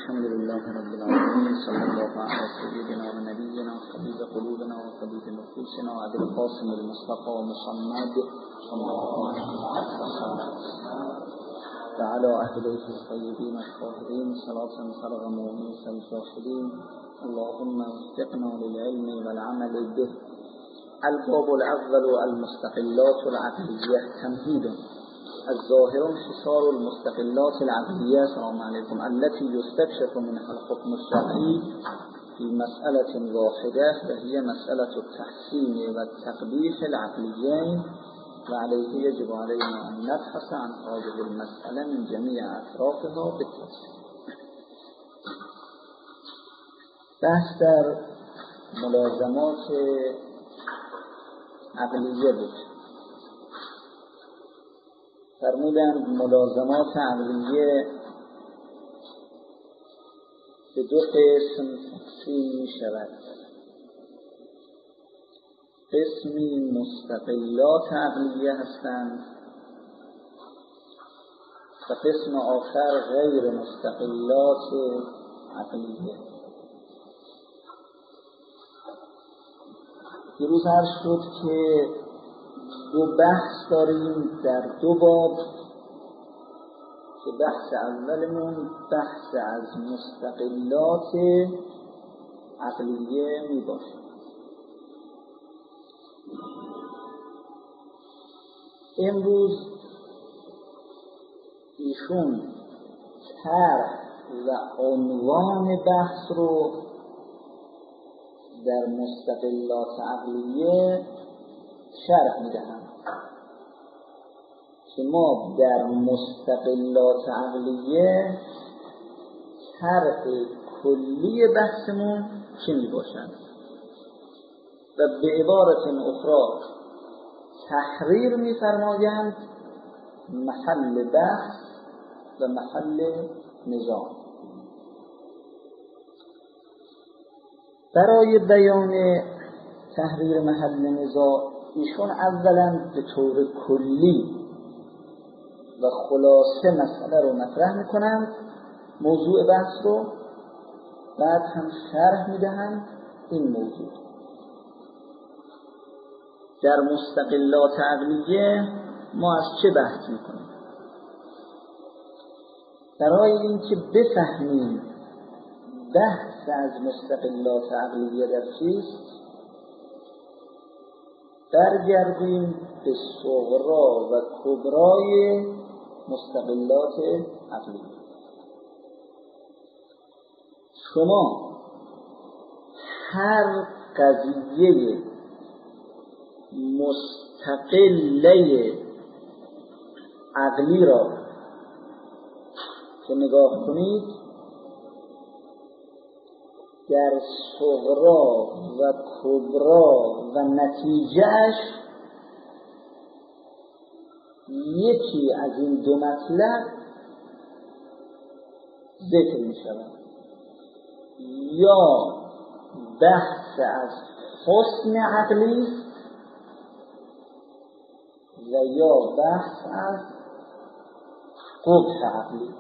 الحمد لله رب العالمين صلى الله على سيدنا ونبينا وحبيب قلوبنا وطبيب نفوسنا وأبي القاسم المصطفى محمد صلى الله عليه وسلم وعلى أهل بيته الطيبين الطاهرين صلاة فرغ مؤنس الجاحدين اللهم وفقنا للعلم والعمل به. الباب الأول المستقلات العقلية. تمهيد. الظاهر انحصار المستقلات العقلية السلام عليكم التي يستكشف منها الحكم الشرعي في مسألة واحدة وهي مسألة التحسين والتقبيح العقليين، وعليه يجب علينا أن نبحث عن هذه المسألة من جميع أطرافها بالتفصيل. بحث در ملازمات عقلیه بود. فرمودند ملازمات عقلیه به دو قسم تقسیم می شود. قسمی مستقلات عقلیه هستند و قسم آخر غیر مستقلات عقلیه. دیروز عرض شد که دو بحث داریم در دو باب که بحث اولمون بحث از مستقلات عقلیه می باشه. امروز ایشون طرح و عنوان بحث رو در مستقلات عقلیه شرح میدهم که ما در مستقلات عقلیه طرح کلی بحثمون چه می باشد و به عبارت اخرى تحریر می فرمایند محل بحث و محل نظام. برای بیان تحریر محل نظام ایشون اولا به طور کلی و خلاصه مسئله رو مطرح میکنند، موضوع بحث رو، بعد هم شرح میدهند این موضوع. در مستقلات عقلیه ما از چه بحث میکنیم؟ برای اینکه بفهمیم بحث از مستقلات عقلیه در چیست، برگردیم به صغرا و کبرای مستقلات عقلیه. شما هر قضیه مستقله عقلی را که نگاه کنید در صغرا و کبرا و نتیجهش یکی از این دو مطلب ذکر می شود، یا بحث از حسن عقلی و یا بحث از قبح عقلی.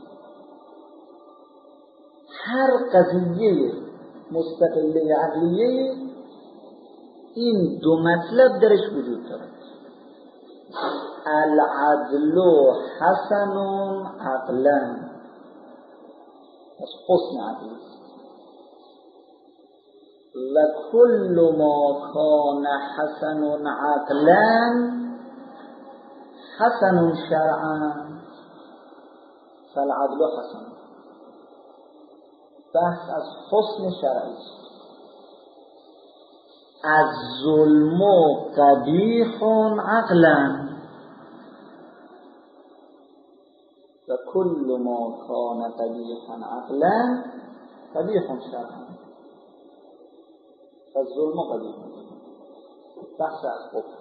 هر قضیه مستقله عقلیه این دو مطلب درش وجود دارد. العدل حسن عقلا، از حسن عقلی، و کل ما کان حسن عقلا حسن شرعا فالعدل حسن. بحث از حسن شرعی. از ظلم قبیح عقلا و کل ما کان قبیحا عقلا قبیح شرعا فالظلم قبیح. بحث از قبح.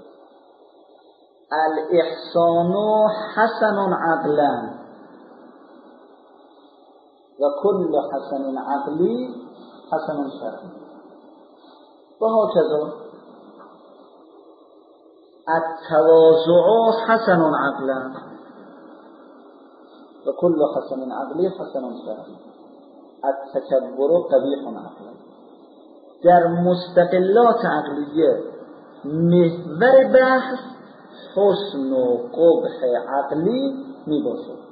الاحسان حسن عقلا و کل حسن عقلی حسن شرعی. و هكذا التواضع حسن عقلا و کل حسن عقلی حسن شرعی. التکبر قبیح عقلا. در مستقلات عقلیه محور بحث حسن و قبح عقلی می باشد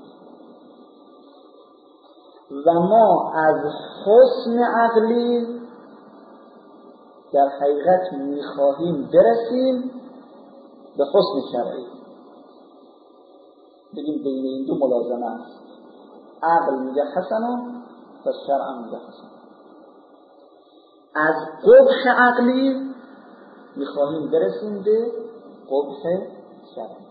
و ما از حسن عقلی در حقیقت می خواهیم برسیم به حسن شرعی. بگیم بین این دو ملازمه است، عقل میگه حسن و شرع میگه حسن. از قبح عقلی میخواهیم برسیم به قبح شرعی.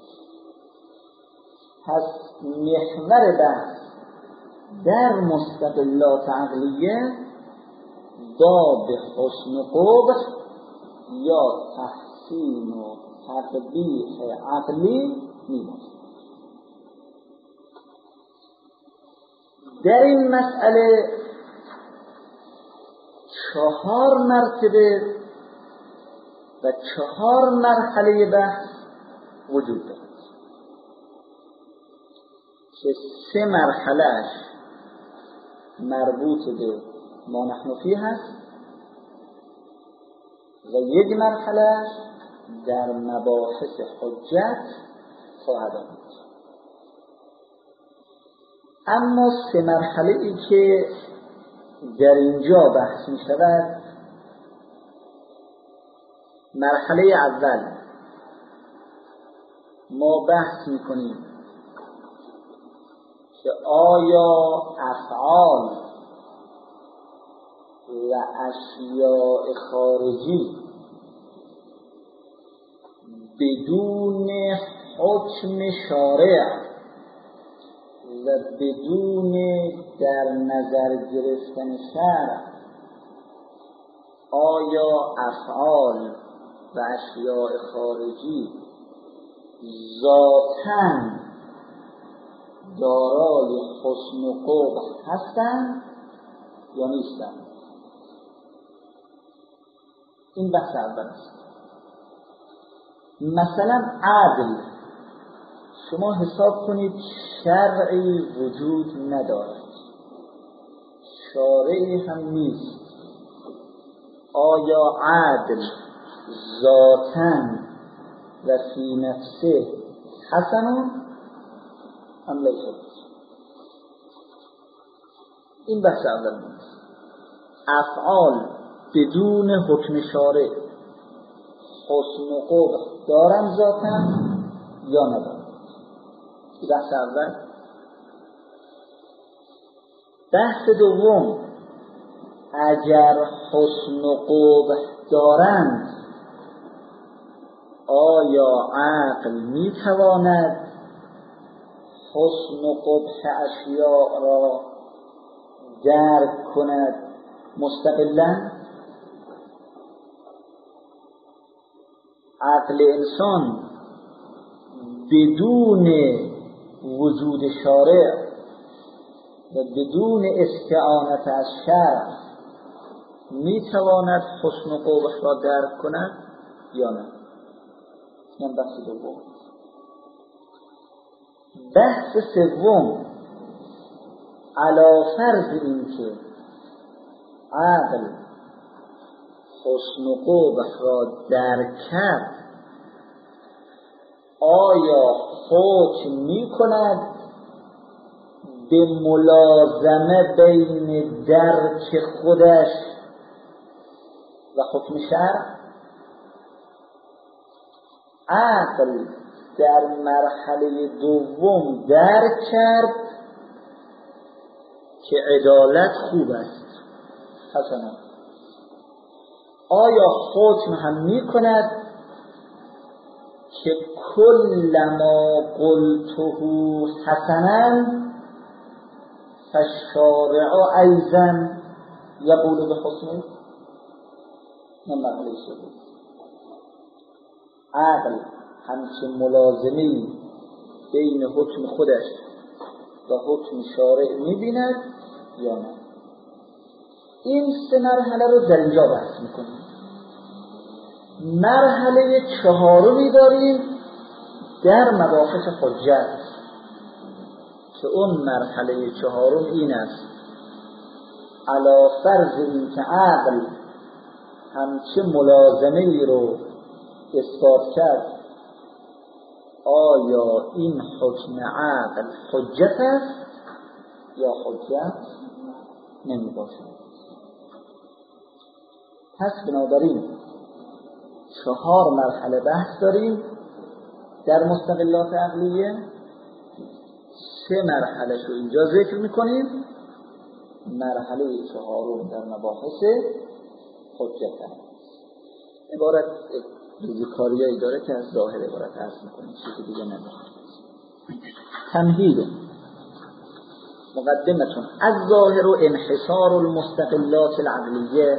پس محور بحث در مستقلات عقلیه باب حسن و قبح یا تحسین و تقبیح عقلی میباشد. در این مسئله 4 مرتبه و 4 مرحله بحث وجود دارد که 3 مرحلهش مربوط به ما نحن فیه هست و 1 مرحلهش در مباحث حجت خواهد آمد. اما 3 مرحله ای که در اینجا بحث می شود، مرحله اول ما بحث می کنیم که آیا افعال و اشیاء خارجی بدون حکم شارع و بدون در نظر گرفتن شرع، آیا افعال و اشیاء خارجی ذاتاً دارای حسن و قبح هستند یا نیستند؟ این بحث اول است. مثلا عدل، شما حساب کنید شرعی وجود ندارد، شارعی هم نیست، آیا عدل ذاتاً و فی نفسه حسن ام لیس؟ این بحث اول نیست. افعال بدون حکم شارع حسن و قبح دارن ذاتاً یا ندارن؟ بحث اول. بحث دوم، اگر حسن و قبح دارند آیا عقل میتواند حسن و قبح اشیاء را درک کند مستقلاً؟ عقل انسان بدون وجود شارع و بدون استعانت از شرع میتواند حسن و قبح را درک کند یا نه؟ این بحث دوم. بحث سوم، علی فرض این که عقل حسن و قبح را درک کرد، آیا حکم می کند به ملازمه بین درک خودش و حکم شرع؟ عقل در مرحله دوم درک کرد که عدالت خوب است، حسنا، آیا حکم هم می کند که کل ما قلته حسنا فالشارع ایضا یقول بحسنه؟ من مرحله سوم. عقل همچه ملازمه‌ای بین حکم خودش و حکم شارع می‌بیند یا نه؟ این 3 مرحله رو در اینجا بحث می‌کنیم. مرحله 4 داریم در مباحث حجت که اون مرحله 4 این است علی فرض این که عقل همچه ملازمه رو اثبات کرد، آیا این حکم عقل حجت است یا حجت نمی باشد؟ پس بنابراین 4 مرحله بحث داریم در مستقلات عقلیه. 3 مرحله شو اینجا ذکر میکنیم، مرحله 4 در مباحث حجت است. عبارت ریزیکاریایی داره که از ظاهر عبارت عرض میکنیم، چیزی دیگه نمیخواد. تمهید مقدمتون از ظاهر و انحصار المستقلات العقلیه.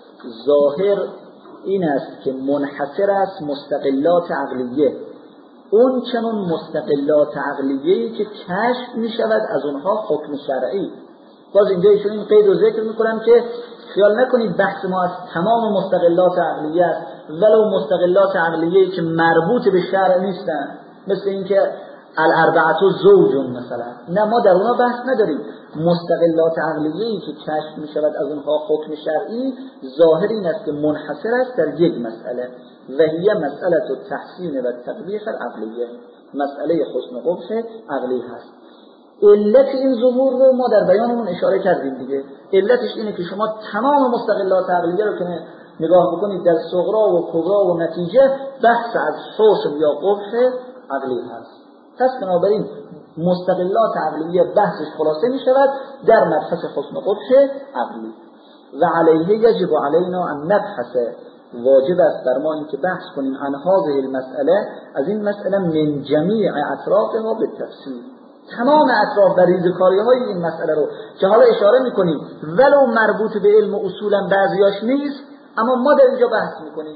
ظاهر این است که منحصر است مستقلات عقلیه، اون چنون مستقلات عقلیه‌ای که کشف می شود از اونها حکم شرعی. باز اینجا ایشون این قید رو ذکر میکنم که خیال نکنید بحث ما از تمام مستقلات عقلیه است، ولو مستقلات عقلیه‌ای که مربوط به شرع نیستن، مثل اینکه الاربعه زوج مثلا. نه، ما در اونها بحث نداریم. مستقلات عقلیه‌ای که کشف می شود از اونها حکم شرعی، ظاهر این است که منحصر است در یک مسئله، و هی مسئله التحسین و تقبیح العقلیه، مسئله حسن و قبح عقلی هست. علت این ظهور رو ما در بیانمون اشاره کردیم دیگه. علتش اینه که شما تمام مستقلات عقلیه رو که نگاه بکنید در صغرا و کبرا و نتیجه بحث از حسن یا قبح عقلی هست. پس بنابراین مستقلات عقلیه بحثش خلاصه می شود در مبحث حسن و قبح عقلی. و علیه یجب علینا ان نبحث، واجب است بر ما این که بحث کنیم عن هذه المسئله، از این مسئله من جمیع اطرافها به تفصیل، تمام اطراف و ریزکاری های این مسئله رو که حالا اشاره میکنیم ولو مربوط به علم و اصولا بعضیاش نیست، اما ما در اینجا بحث میکنیم.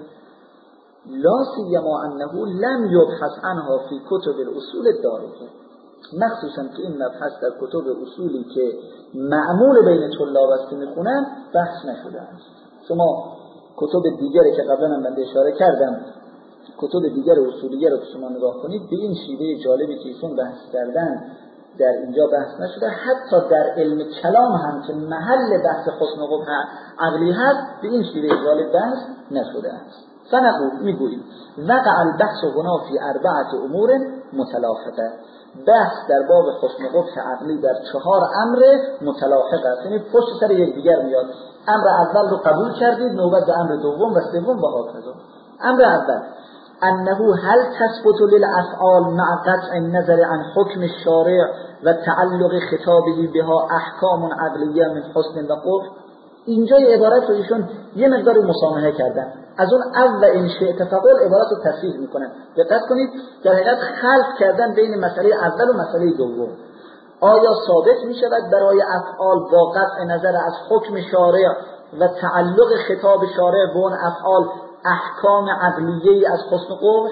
لا سیما انه لم یبحث عنها فی کتب الاصول الدارجه، مخصوصا که این مبحث در کتب اصولی که معمول بین طلاب است که میخونن بحث نشده است. شما کتب دیگری که قبلا من بنده اشاره کردم، کتب دیگر اصولیه رو که شما نگاه کنید، به این شیوه جالبی که ایشون بحث کردن در اینجا بحث نشده. حتی در علم کلام هم که محل بحث حسن و قبح عقلی هست، به این شیوه جالب بحث نشده است. فنقول میگوییم وقع البحث هنا فی 4 امور متلاحقه، بحث در باب حسن و قبح عقلی در 4 امر متلاحق است، یعنی پشت سر یک دیگر میاد. امر اول رو قبول کردید، نوبت به امر دوم و سوم و هكذا. امر اول انه هل تثبت للافعال مع قطع النظر عن حکم الشارع و تعلق خطابه بها احکام عقلیه من حسن و قبح. اینجا عبارت رو ایشون یه مقداری مسامحه کردن، از اون اول این شیء تفقل عبارت رو تصحیح میکنن. دقت کنید، در حقیقت خلط کردن بین مسئله اول و مسئله دوم. آیا ثابت می شود برای افعال با قطع نظر از حکم شارع و تعلق خطاب شارع به اون افعال احکام عقلیه‌ای از حسن و قبح؟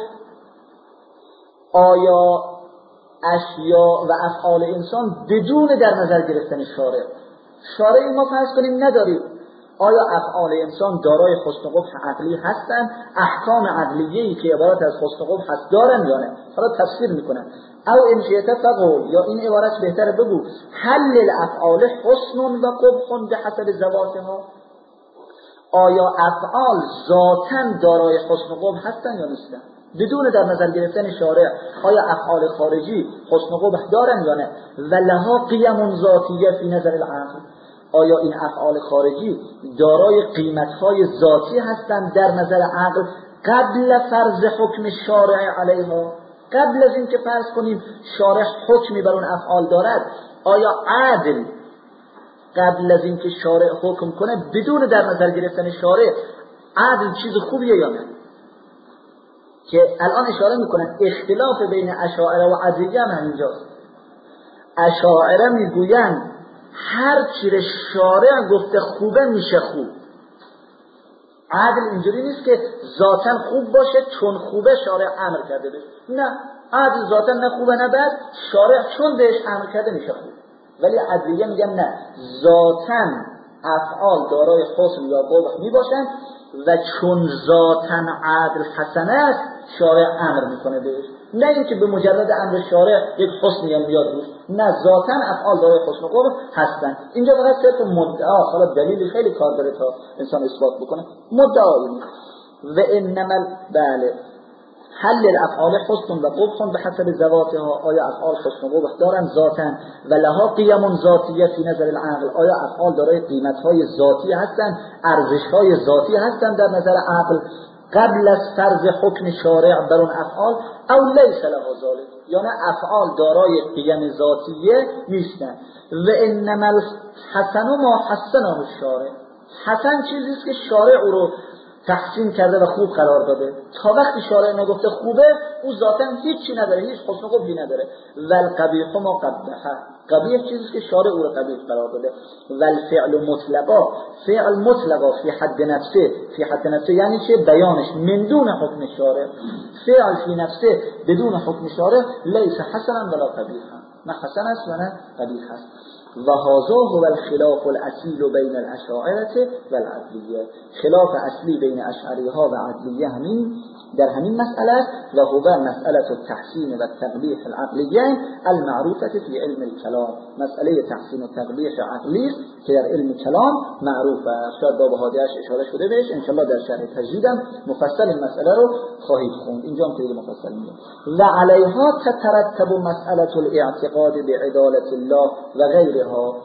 آیا اشیاء و افعال انسان بدون در نظر گرفتن شارعی ما فرض کنیم نداریم، آیا افعال انسان دارای حسن و قبح عقلی هستند؟ احکام عقلیه‌ای که عبارت از حسن و قبح هست دارن یا نه؟ حالا تفسیر میکنن. او انشیت فقول، یا این عبارت بهتره بگو حل الافعال حسن و قبح بحسب ذواتها، آیا افعال ذاتاً دارای حسن و قبح هستن یا نیستن بدون در نظر گرفتن شارع؟ آیا افعال خارجی حسن و قبح دارن یا نه؟ و لها قیم ذاتیه فی نظر العقل، آیا این افعال خارجی دارای قیمت‌های ذاتی هستند در نظر عقل قبل فرض حکم شارع علیها؟ قبل از این که فرض کنیم شارع حکمی بر اون افعال دارد، آیا عدل قبل از این که شارع حکم کنه بدون در نظر گرفتن شارع عدل چیز خوبیه یا نه؟ که الان اشاره میکنن اختلاف بین اشاعره و عدلیه هم اینجاست. اشاعره میگوین هر چی رو شارع گفته خوبه میشه خوب. عدل اینجوری نیست که ذاتاً خوب باشه چون خوبه شارع امر کرده بشه، نه، عدل ذاتاً نه خوبه نه بد، شارع چون بهش امر کرده میشه خوب. ولی عدلیه میگن نه، ذاتاً افعال دارای حسن یا قبح میباشن و چون ذاتاً عدل حسنه است شارع امر میکنه بهش. نه اینکه به مجرد امر شارع یک حسن میاد روش، نه ذاتاً افعال دارای حسن و قبح هستن. اینجا فقط صرف مدعا، حالا دلیلی خیلی کار داره تا انسان اثبات بکنه، مدعایی. و انما بله حل الافعال حسن و قبح به حسب ذواتها، آیا افعال حسن و قبح دارن ذاتاً و لها قیم ذاتیه فی نظر العقل، آیا افعال دارای قیمت‌های ذاتی هستن، ارزش‌های ذاتی هستن در نظر عقل قبل از فرض حکم شارع بر اون افعال، او لیس لها ذلک، یا نه افعال دارای قیم ذاتیه نیستن. و انما الحسن ما حسنه الشارع، حسن چیزی است که شارع او رو تحسین کرده و خوب قرار داده. تا وقتی شارع نگفته خوبه، او ذاتاً هیچی نداره، هیچ حسن و قبحی نداره. والقبیح ما قبحه، قبیح چیزی که شارع او رو قبیح قرار داده. والفعل مطلقا، فعل مطلقا فی حد نفسه، فی حد نفسه یعنی چه؟ بیانش من دون حکم شارع، فعل فی نفسه بدون حکم شارع لیس حسنا ولا قبیحا، نه حسن است و نه قبیح است. و هذا هو الخلاف الاصیل بین الاشاعره و العدلیه، خلاف اصلی بین اشعری ها و عدلیه همین در همین مسئله و هو مسئله التحسین و التقبیح العقلیه المعروفه فی علم الكلام، مسئله تحسین و تقبیح عقلی که در علم کلام معروفه. شاید باب هادیه‌اش اشاره شده بهش، ان شاء الله در شرح تجدیدم مفصل این مسئله رو خواهید خوند، اینجا هم خیلی مفصل میگه. و علیها تترتب مسئله الاعتقاد بعدالت الله و غیرها،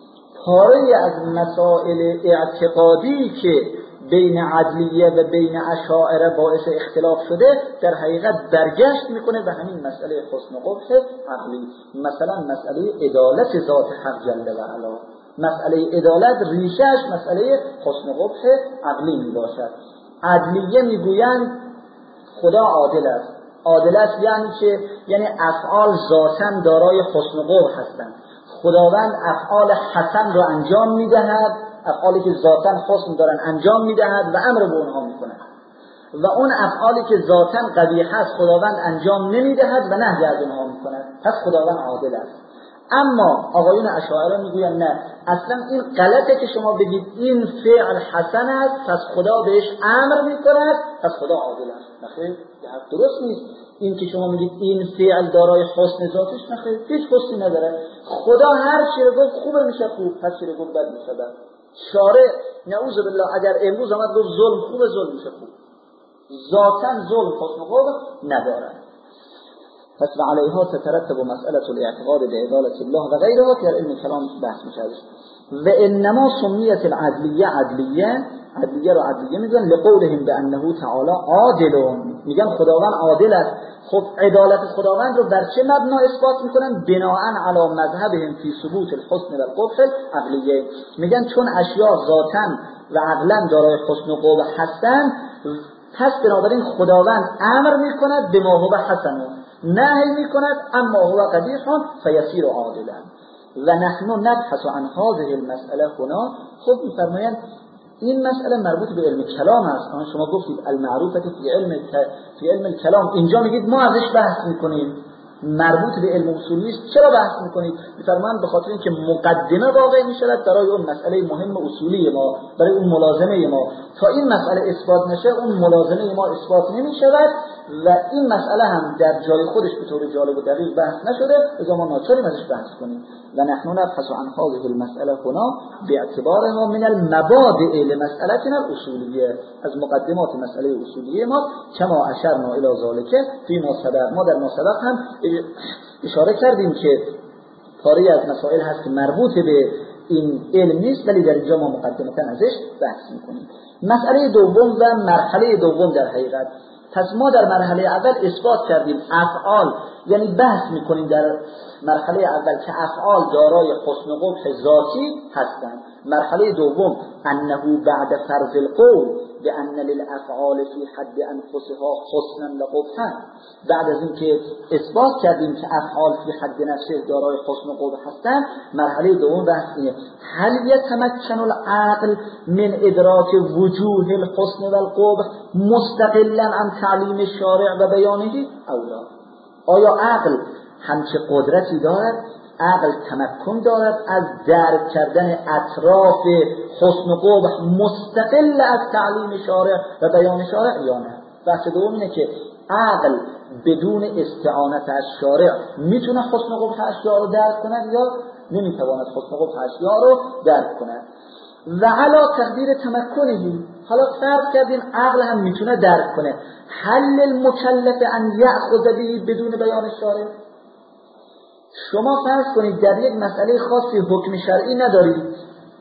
پاره از مسائل اعتقادی که بین عدلیه و بین اشاعره باعث اختلاف شده در حقیقت برگشت میکنه به همین مسئله حسن و قبح عقلی. مثلا مسئله عدالت ذات حق جل و علا، مسئله عدالت ریشش مسئله حسن و قبح عقلی میباشد. عدلیه میگویند خدا عادل است. عادل است یعنی چه؟ یعنی افعال ذاتاً دارای حسن و قبح هستند. خداوند افعال حسن رو انجام میدهد، افعالی که ذاتاً حسن دارن انجام میدهد و امر به اونها میکنه، و اون افعالی که ذاتاً قبیح است خداوند انجام نمیدهد و نهی از اونها میکنه. پس خداوند عادل است. اما آقایون اشاعره میگوین نه، اصلا این غلطه که شما بگید این فعل حسن است پس خدا بهش امر میکند پس خدا عادل است. نخیر، درست نیست. این که شما میگید این فعل دارای حسن ذاتش، نخیر، هیچ حسنی نداره. خدا هر چی رو گفت خوبه میشه خوب، هر چی رو گفت بد میشه بد. شارع نعوذ بالله اگر امروز آمد گفت ظلم خوبه، ظلم میشه خوب. ذاتاً ظلم حسن و قبح نداره. پس و علیها تترتب مسئله الاعتقاد بعدالت الله و غیرها که در علم کلام بحث میشه. و انما سمیت العدلیه عدلیه رو عدلیه میگن لقولهم بانه تعالی عادل، میگن خداوند عادل است. خب عدالت خداوند رو بر چه مبنا اثبات میکنن؟ بناءً علی مذهبهم فی ثبوت الحسن و القبح عقلیه، میگن چون اشیاء ذاتاً و عقلاً دارای حسن و قبح هستند پس بنابراین خداوند امر میکند به ما هو حسن، نهی میکند اما هو قبیح فیصیر عادلا. و نحن نبحث عن هذه المسئله هنا. خب میفرمایند این مسئله مربوط به علم کلام است. شما گفتید المعروفه فی علم الکلام، اینجا میگید ما ازش بحث میکنیم، مربوط به علم اصول نیست. چرا بحث میکنید؟ میفرمایند به خاطر اینکه مقدمه واقع میشود برای اون مسئله مهم اصولی ما، برای اون ملازمه ما. تا این مسئله اثبات نشه اون ملازمه ما اثبات نمیشود و این مسئله هم در جای خودش به طور جالب و دقیق بحث نشده، لذا ما ناچاریم ازش بحث کنیم. و نحن نبحث عن هذه المسألة هنا باعتبارها من المبادئ لمسألتنا الأصولية، از مقدمات مسئله اصولیه ما، کما اشرنا الى ذلك فيما سبق. ما در ما سبق هم اشاره کردیم که پاره از مسائل هست که مربوط به این علم نیست ولی در اینجا ما مقدمتا ازش بحث میکنیم. مسئله دوم و مرحله دوم در حقیقت، پس ما در مرحله اول اثبات کردیم افعال، یعنی بحث میکنیم در مرحله اول که افعال دارای حسن و قبح ذاتی هستند. مرحله دوم انه بعد فرض القول بان للافعال فی حد انفسها حسنا و قبحا، بعد از اینکه اثبات کردیم که افعال فی حد نفسه دارای حسن و قبح هستند، مرحله دوم بحث اینه هل یتمکن العقل من ادراک وجوه الحسن و القبح مستقلا عن تعلیم الشارع و بیانه او لا؟ آیا عقل همچه قدرتی دارد، عقل تمکن دارد از درک کردن اطراف حسن و قبح مستقل از تعلیم شارع و بیان شارع یا نه؟ بحث دوم اینه که عقل بدون استعانت از شارع میتونه حسن و قبح اشیاء رو درک کند یا نمیتواند حسن و قبح اشیاء رو درک کند. و علا تقدیر تمکنهی، حالا فرض کردیم عقل هم میتونه درک کنه، حل المکلف ان یأخذ به بدون بیان شارع. شما فرض کنید در یک مسئله خاصی حکم شرعی ندارید،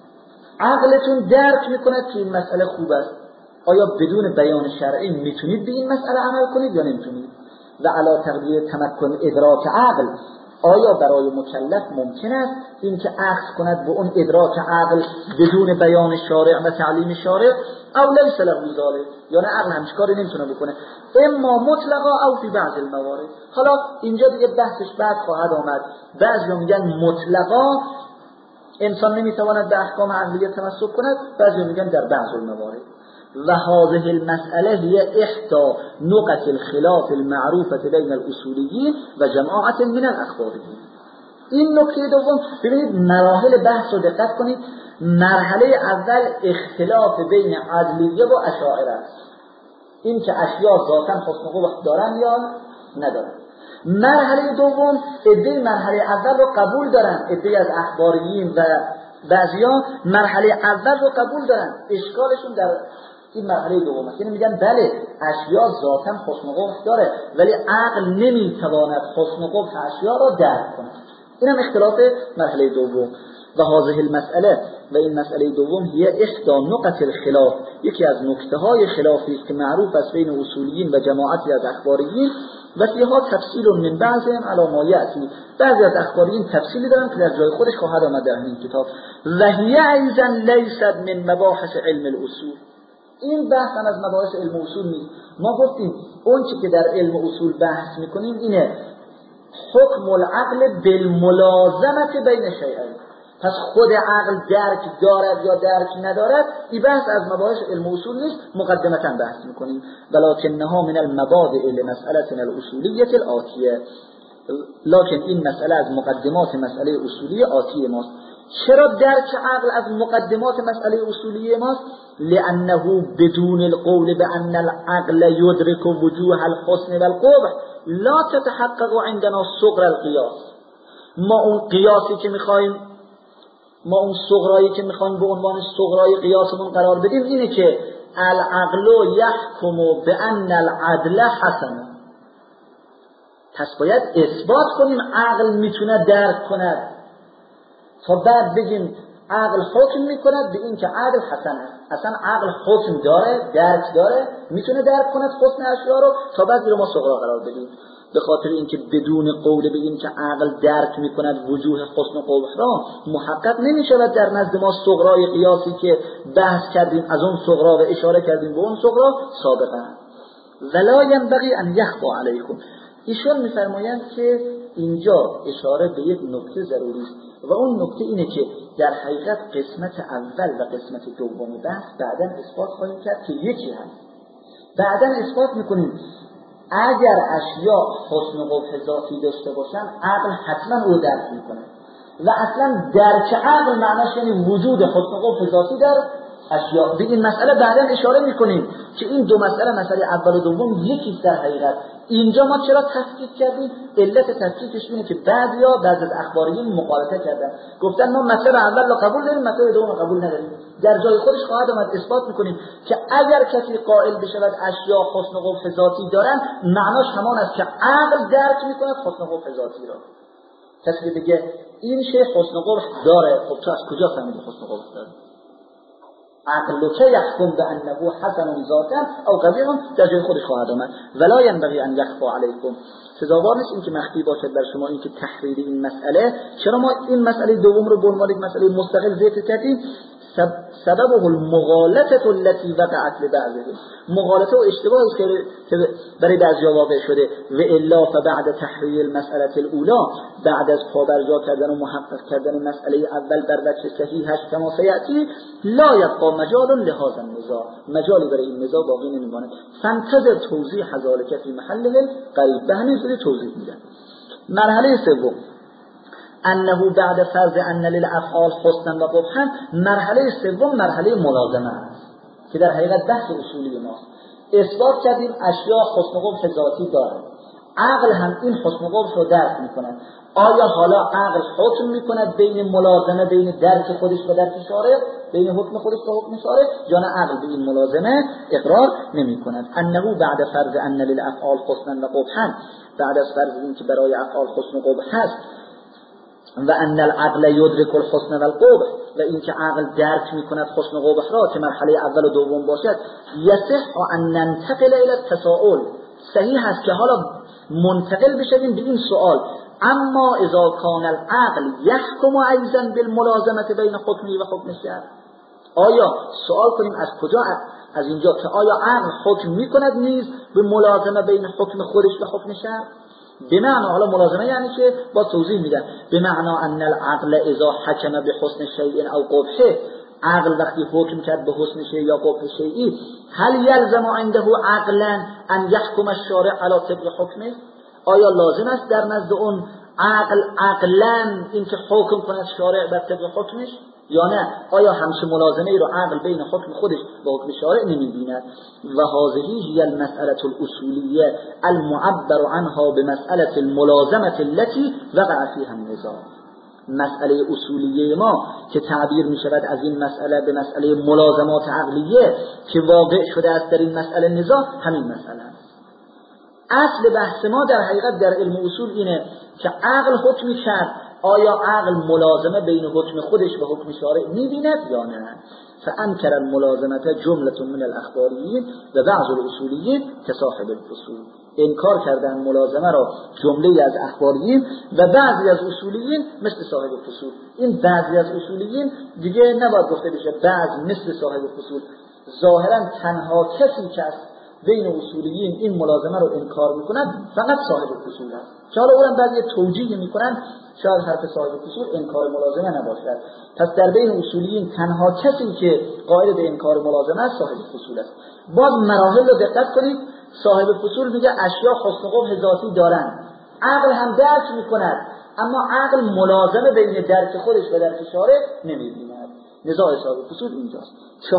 عقلتون درک میکند که این مسئله خوب است، آیا بدون بیان شرعی میتونید به این مسئله عمل کنید یا نمیتونید؟ و علا تقدیر تمکن ادراک عقل، آیا برای مکلف ممکن است این که اخذ کند به اون ادراک عقل بدون بیان شارع و تعلیم شارع؟ او لیس له ذلک، یا نه عقل همچین کاری نمیتونه بکنه، اما مطلقا او فی بعض الموارد. حالا اینجا دیگه بحثش بعد خواهد آمد، بعضی میگن مطلقا انسان نمیتواند به احکام عقلیه تمسک کند، بعضی میگن در بعض الموارد. و هذه المسأله هي احدى نقط الخلاف المعروفة بين الاصولیین و جماعت من الاخباریین. این نکته دوم، ببینید مراحل بحث رو دقت کنید. مرحله اول اختلاف بین عدلیه و اشاعره است، این که اشیاء ذاتاً حسن و قبح دارن یا ندارن. مرحله دوم، عده مرحله اول رو قبول دارن، عده از اخباریین و بعضیا مرحله اول رو قبول دارن، اشکالشون در این مرحله دوم است، یعنی میگن بله اشیاء ذاتاً حسن و قبح داره ولی عقل نمیتواند حسن و قبح اشیاء را درک کنه. اینم اختلاف مرحله دوم. و هذه المسأله، و این مسئله دوم، هي احدى نقط الخلاف، یکی از نکته های خلافی است که معروف است بین اصولیین و جماعتی از اخباریین. و فیها تفصیل من بعضهم علی ما یأتی، بعضی از اخباریین تفصیلی دارن که در جای خودش خواهد آمد در این کتاب. و هی ایضا لیست من مباحث علم الاصول، این بحث هم از مباحث علم اصول نیست. ما گفتیم اون چی که در علم اصول بحث میکنیم اینه حکم العقل بالملازمت بین شیئین، پس خود عقل درک دارد یا درک ندارد، این بحث از مباحث علم اصول نیست، مقدمتا بحث میکنیم. ولکنها من المبادئ لمسألتنا الاصولیه الآتیه، لکن این مسئله از مقدمات مسئله اصولی آتیه ماست. چرا درک عقل از مقدمات مسئله اصولی ماست؟ لأنه بدون القول بأن العقل يدرك وجوه الحسن والقبح لا تتحقق عندنا صغر القياس. ما اون قیاسی که میخوایم، ما اون صغرایی که میخوایم به عنوان صغرای قیاسمون قرار بدیم اینه که العقل يحكم بأن العدل حسن، پس باید اثبات کنیم عقل میتونه درک کند تا بعد بگیم عقل حکم میکند به این که عقل حسن است. اصلا عقل حکم داره، درک داره، میتونه درک کند حسن اشیاء رو، تا بعد رو ما صغرا قرار بدیم. به خاطر اینکه بدون قول به این که عقل درک میکند وجوه حسن و قبح را محقق نمیشود در نزد ما صغرای قیاسی که بحث کردیم از اون صغرا و اشاره کردیم به اون صغرا سابقا. ولا ينبغي ان يخفى عليكم، ایشون میفرمایند که اینجا اشاره به یک نکته ضروری است و اون نکته اینه که در حقیقت قسمت اول و قسمت دوم بحث بعداً اثبات خواهیم کرد که یکی هست. بعداً اثبات میکنیم اگر اشیاء حسن و قبح ذاتی داشته باشن عقل حتما او درک میکنه و اصلا درک عقل معناش یعنی وجود حسن و قبح ذاتی در اشیاء. به این مسئله بعداً اشاره میکنیم که این دو مسئله اول و دوم یکی در حقیقت. اینجا ما چرا تفکیک کردیم؟ علت تفکیکش اینه که بعضی از اخباریین مخالفت کردن، گفتن ما مسئله اول رو قبول داریم، مسئله دوم رو قبول نداریم. در جای خودش خواهد آمد اثبات میکنیم که اگر کسی قائل بشود اشیاء حسن و قبح ذاتی دارن معناش همان است که عقل درک میکند حسن و قبح ذاتی را. کسی دیگه این شی حسن و قبح داره، خب تو از کجا فهمیدی حسن و قبح داره؟ عقل که یحکم بانه حسن ذاتا او قبیح در جای خودش خواهد آمد. ولا ينبغي ان يخفى عليكم، سزاوار نیست این که مخفی باشد بر شما این که تحریر این مسئله. چرا ما این مسئله دوم رو به عنوان یک مسئله مستقل ذکر کردیم؟ سببه المغالطه التي وقعت لبعضهم، مغالطه و اشتباهی که برای بعضیا واقع شده. و الا فبعد تحریر المساله الاولى، بعد از پابرجا کردن و محقق کردن مسئله اول بر وجه صحیحش کما سیاتی لا یبقى مجال لهذا النزاع، مجالی برای این نزاع باقی نمیماند. فانتظر توضیح ذلك فی محله قریب، به همین زودی توضیح میدن. مرحله سوم انه بعد فرض ان للافعال حسنا و قبحا، مرحله سوم مرحله ملازمه است که در حقیقت بحث اصولی ماست. اثبات کردیم اشیاء حسن و قبح ذاتی دارند، عقل هم این حسن قبح رو درک میکند. آیا حالا عقل حکم میکند بین ملازمه بین درک خودش و درک شارع، بین حکم خودش و حکم شارع، یا نه عقل به این ملازمه اقرار نمیکند؟ انه بعد فرض ان للافعال حسنا و قبحا، بعد از فرض این که برای افعال حسن و قبح هست، و ان العقل یدرک الحسن و القبح، و این که عقل درک میکند حسن و قبح را که مرحله اول و دوم باشد، یصح ان ننتقل الى التساؤل، صحیح است که حالا منتقل بشویم به این سوال، اما اذا کان العقل یحکم ایضا بالملازمه بین حکمی و حکم شرع، آیا سوال کنیم از کجا، از اینجا که آیا عقل حکم میکند نیز به ملازمه بین حکم خودش و حکم شرع؟ به معنی، حالا ملازمه یعنی که با توضیح میدن، به معنی ان العقل اذا حکم به حسن شیء او قبحه، عقل وقتی حکم کرد به حسن شیء یا قبح شیئی، هل یلزم عنده عقلا ان یحکم الشارع علی طبق حکمه، آیا لازم است در نزد اون عقلا این که حکم کند شارع بر طبق حکمش، یا نه آیا همچه ملازمه ای رو عقل بین حکم خودش و حکم شارع نمی‌بیند؟ و هذه هي المسألة الأصولية المعبر عنها بمسألة الملازمة التي وقع فيها النزاع. مسئله اصولیه ما که تعبیر می شود از این مسئله به مسئله ملازمات عقلیه که واقع شده است در این مسئله نزاع، همین مسئله است. اصل بحث ما در حقیقت در علم اصول اینه که عقل حکمی کرد، آیا عقل ملازمه بین حکم خودش و حکم شارع می‌بیند یا نه؟ فانکر الملازمه جمله من الاخباریین و بعض الاصولیین که صاحب الاصول، انکار کردن ملازمه را جمله از اخباریین و بعضی از اصولیین مثل صاحب الاصول. این بعضی از اصولیین دیگه نباید گفته بشه بعض مثل صاحب الاصول، ظاهرا تنها کسی که بین اصولیین این ملازمه رو انکار میکنند فقط صاحب الاصول است، که حالا اونم بعضی توجیه میکنن شاید حرف صاحب الاصول انکار ملازمه نباشد. پس در بین اصولیین تنها کسی که قائل به انکار ملازمه است صاحب الاصول است. باز مراحل رو دقت کنید، صاحب الاصول میگه اشیا حسن و قبح ذاتی دارن، عقل هم درک میکند، اما عقل ملازمه بین درک خودش و درک شارع نمیبیند. نزاع صاحب الاصول اینجاست.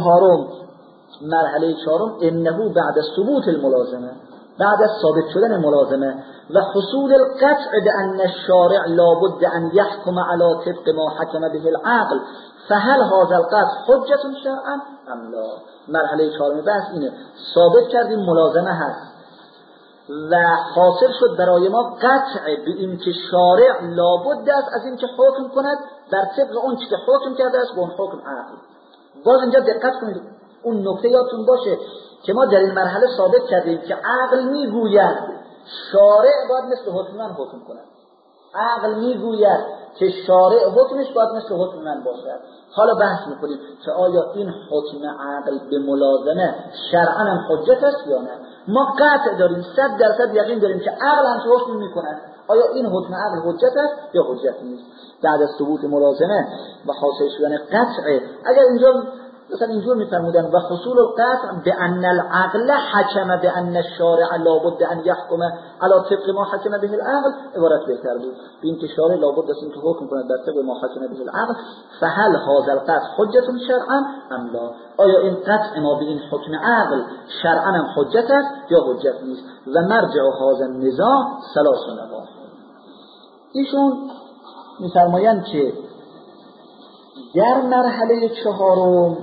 مرحله چهارم، انه بعد ثبوت الملازمه، بعد از ثابت شدن ملازمه و حصول القطع بان الشارع لابد ان يحكم على طبق ما حكم به العقل، فهل هذا القطع حجة شرعا ام لا؟ مرحله چهارم بحث اینه، ثابت کردیم ملازمه هست و حاصل شد برای ما قطع به این که شارع لابد است از این که حکم کند بر طبق اون که حکم کرده است به اون حکم عقل. باز اینجا دقت کنید، اون نکته یادتون باشه که ما در این مرحله ثابت کردیم که عقل میگوید شارع باید مثل حکم من حکم کند، عقل میگوید که شارع حکمش باید مثل حکم من باشد. حالا بحث میکنیم که آیا این حکم عقل به ملازمه شرعاً هم حجت است یا نه. ما قطع داریم، 100% یقین داریم که عقل هم حکم میکند، آیا این حکم عقل حجت است یا حجت نیست؟ بعد از ثبوت ملازمه و حاصل شدن قطع، اگر اینجا مثلا اینجور میفرمودن و حصول القطع بان العقل حکم بان الشارع لابد ان يحكم على طبق ما حكم به العقل، عبارت بهتر بود، این که شارع لابد است که حکم کند بر طبق ما حكم به العقل، فهل هذا القطع حجة شرعا ام لا؟ آیا این قطع ما به این حکم عقل شرعا هم حجت است یا حجت نیست؟ و مرجع هذا النزاع ثلاث نواحی. ایشون میفرمایند که در مرحله چهارم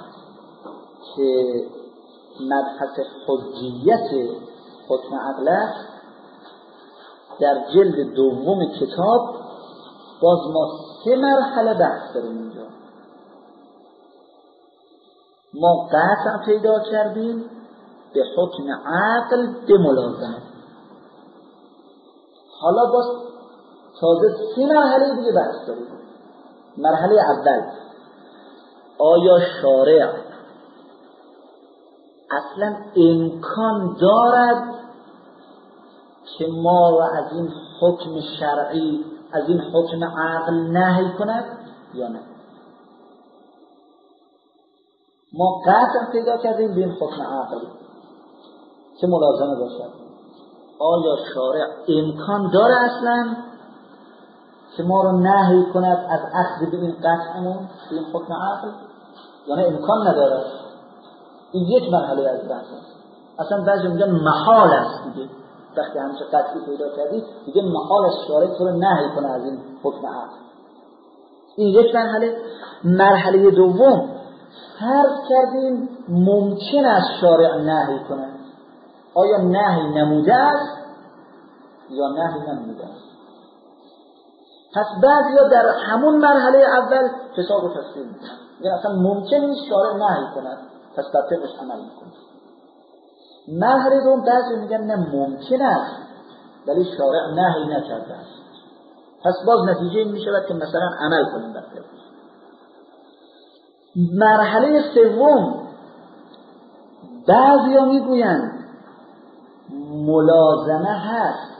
که مبحث حجیت حکم عقل است، در جلد دوم کتاب باز ما 3 مرحله بحث داریم. اینجا ما قطع پیدا کردیم به حکم عقل به ملازمه، حالا باز تازه 3 مرحله دیگه بحث داریم. مرحله اول، آیا شارع اصلا امکان دارد که ما را از این حکم شرعی، از این حکم عقل نهی کند یا نه؟ ما قطع پیدا کردیم به این حکم عقل که ملازمه باشد، آیا شارع امکان داره اصلا که ما رو نهی کند از اخذ به این قطعمون به این حکم عقل یا نه امکان نداره؟ این یک مرحله از بحث است. اصلا بعضی میگن محال است دیگه، وقتی همچه قطعی پیدا کردی دیگه محال است شارع تو رو نهی کنه از این حکم عقل. این یک مرحله. مرحله دوم فرض کردیم ممکن است شارع نهی کنه. آیا نهی نموده است یا نهی نموده است؟ پس بعضیا در همون مرحله اول حساب و تفصیل میکنن، یعنی اصلا ممکن نیست شارع نهی کند، پس بر طبقش عمل میکنه. مرحله دوم بعضی میگن نه ممکن است ولی شارع نهی نکرده است، پس باز نتیجه این میشود که مثلا عمل کنیم بر طبقش. مرحله سوم بعضیا میگویند ملازمه هست،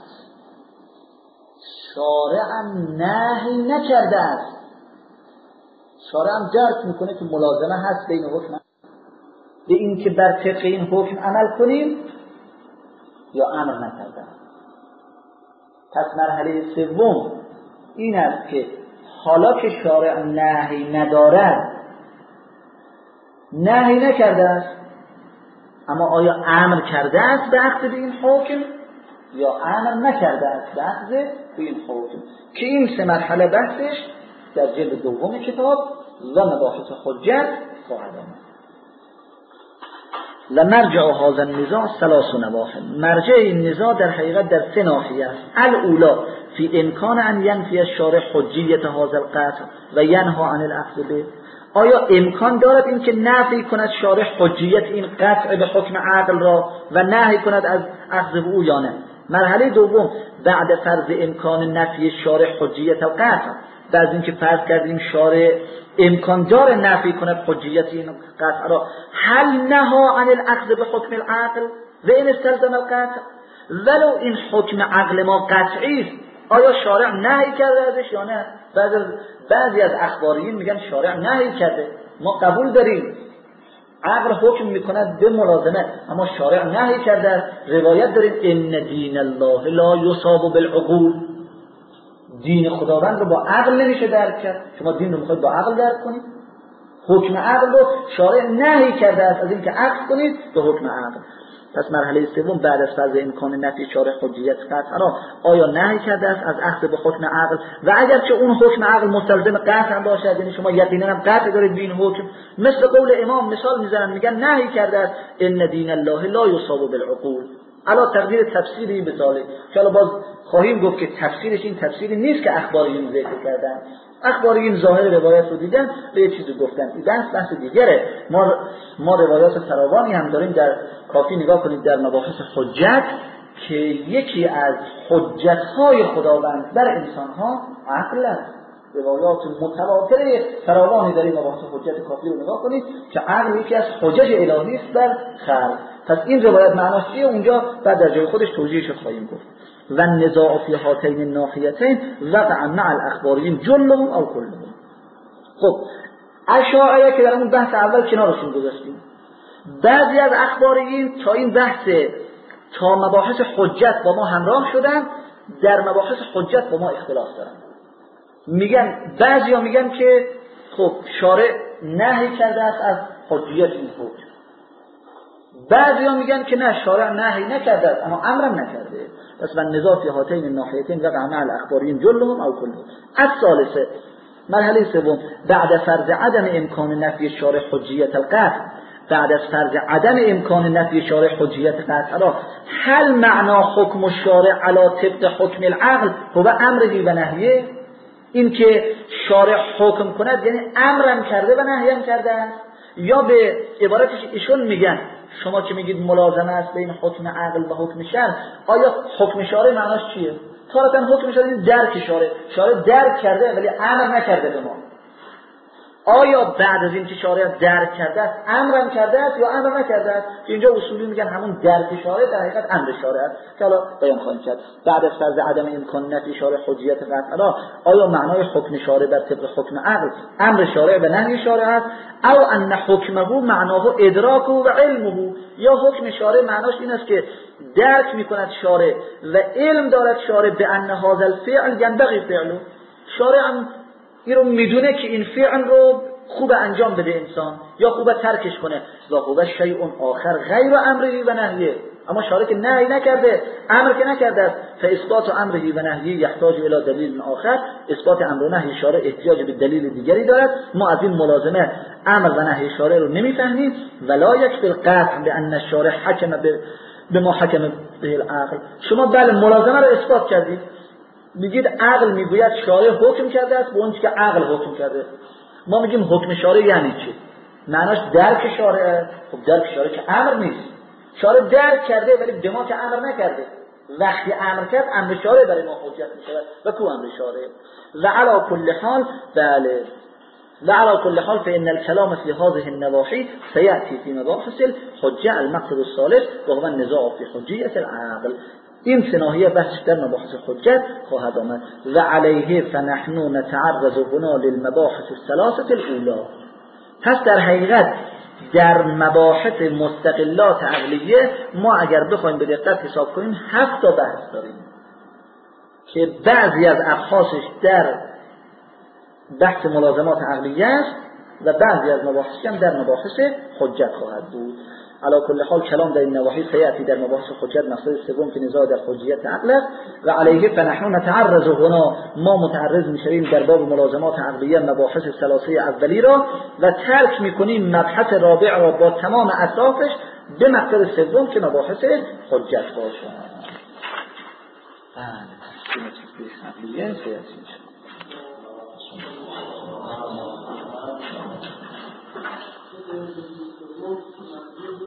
شارعم نهی نکرده است، شارعم درک میکنه که ملازمه هست بین حکم به این که بر طبق این حکم عمل کنیم یا امر نکرده است. پس مرحله سوم این است که حالا که شارع نهی ندارد، نهی نکرده است، اما آیا امر کرده است به اخذ به این حکم یا امر نکرده است به اخذ به این حکم، که این سه مرحله بحثش در جلد دوم کتاب و مباحث حجت خواهد آمد. لمرجع هذا النزاع ثلاث نواحی. مرجع این نزاع در حقیقت در سه ناحیه است. الاولی فی امکان ان ینفی الشارع حجیت هذا القطع و ینهی عن الاخذ به. آیا امکان دارد این که نفی کند شارع حجیت این قطع به حکم عقل را و نهی کند از اخذ به او یا نه؟ مرحله دوم بعد فرض امکان نفی شارع حجیت و قطع، بعد اینکه فرض کردیم شارع امکان داره نفی کند حجیت این قطع را، هل نهی عن الاخذ به حکم العقل و این استلزم القطع، ولو این حکم عقل ما قطعی است آیا شارع نهی کرده ازش یا نه؟ بعضی از اخباریین میگن شارع نهی کرده، ما قبول داریم عقل حکم میکند به ملازمه اما شارع نهی کرده است. روایت داریم ان دین الله لا یصاب بالعقول، دین خداوند رو با عقل نمیشه درک کرد. شما دین رو میخواید با عقل درک کنید، حکم عقل رو شارع نهی کرده است از اینکه عقل کنید به حکم عقل. پس مرحله سوم بعد از فرض امکان نفی شارع حجیت قطع را آیا نهی کرده است از اخذ به حکم عقل و اگر که اون حکم عقل مستلزم قطع باشد، یعنی شما یقینا هم قطع دارید به این حکم، مثل قول امام مثال میزنن میگن نهی کرده است ان دین الله لا یصاب بالعقول. علا تقدیر تفسیر این مثاله که حالا باز خواهیم گفت که تفسیرش این تفسیری نیست که اخباریین ذکر کردن. اخباریین ظاهر روایت رو دیدن به یه چیزی گفتن، این بحث دیگره. ما روایات فراوانی هم داریم، در کافی نگاه کنید در مباحث حجت که یکی از حجت‌های خداوند بر انسان‌ها عقل است. روایات متواتر فراوانی داریم مباحث حجت کافی رو نگاه کنید که عقل یکی از حجج الهی است بر خلق. پس این روایت معناش چیه اونجا بعد در جای خودش توضیحش خواهیم گفت. و النزاع فی هاتین الناحیتین وقع مع الاخباریین جلهم او کلهم. خب اشاعره که در اون بحث اول کنارشون گذاشتیم، بعضی از اخباریین تا این بحث تا مباحث حجت با ما همراه شدن، در مباحث حجت با ما اختلاف دارن. میگن بعضیا میگن که خب شارع نهی کرده است از حجیت این حکم، بعضیا میگن که نه شارع نهی نکرده است اما امرم نکرده. پس من نزاع فی هاتین الناحیتین وقع مع الاخباریین جلهم او کلهم. الثالثه مرحله سوم بعد فرض عدم امکان نفی شارع حجیت القطع، بعد از فرض عدم امکان نفی شارع حجیت قطع را هل معنا حکم الشارع علی طبق حکم العقل هو امره و نهیه، این که شارع حکم کند یعنی امرم کرده و نهیم کرده است، یا به عبارتش ایشون میگن شما که میگید ملازمه است بین حکم عقل و حکم شرع، آیا حکم شارع معناش چیه؟ تارتاً حکم شارع این درک شارع درک کرده ولی امر نکرده به ما. آیا بعد از این که شارع درک کرده است امرم کرده است یا امر نکرده است؟ اینجا اصولی میگن همون درک شارع در حقیقت امر شارع است که حالا بیان خواهیم کرد. بعد از فرض عدم امکان نفی شارع حجیت قطع را آیا معنای حکم شارع بر طبق حکم عقل امر شارع و نهی شارع است، او ان حکمه معناه ادراکه و علمه، یا حکم شارع معناش این است که درک میکند شارع و علم دارد شارع به ان هذا الفعل ينبغي فعله، شارع این رو میدونه که این فعل رو خوب انجام بده انسان یا خوب ترکش کنه. و خوب شیء آخر غیر امره و نهیه، اما شارع که نهی نکرده، امر که نکرده، فاثبات امره و نهیه یحتاج الی دلیل آخر. اثبات امر و نهی شارع احتیاج به دلیل دیگری دارد. ما از این ملازمه امر و نهی شارع رو نمیفهمیم. ولا یکفی القطع بان الشارع حکم به ما حکم به العقل. شما بله ملازمه رو اثبات کردید، میگید عقل میگوید شارع حکم کرده است به اون که عقل حکم کرده. ما میگیم حکم شارع یعنی چی؟ معناش درک شارع. خب درک شارع که امر نیست، شارع درک کرده ولی به ما که امر نکرده. وقتی امر کرد امر شارع برای ما حجت میشه و کو امر شارع. و علی کل حال بله، و علی کل حال فإن الكلام في هذه النواحي سيأتي في مباحث الحجة المقصد الثالث وهو النزاع في حجية العقل. این سه ناحیه بحث در مباحث حجت خواهد آمد. و علیه فنحن نتعرض هنا للمباحث الثلاثه الاولى. پس در حقیقت در مباحث مستقلات عقلیه ما اگر بخوایم به دقت حساب کنیم 7 تا بحث داریم که بعضی از ابحاثش در بحث ملازمات عقلیه است و بعضی از مباحثش هم در مباحث حجت خواهد بود. علی کل حال کلام در این نواحی سیاتی در مباحث حجت مقصد سوم که نزاع در حجیت عقل است. و علیه فنحن نتعرض هنا، ما متعرض میشیم در باب ملازمات عقلیه مباحث ثلاثه اولی را و ترک میکنیم مبحث رابع را با تمام اطرافش به مقصد سوم که مباحث حجت باشه. بله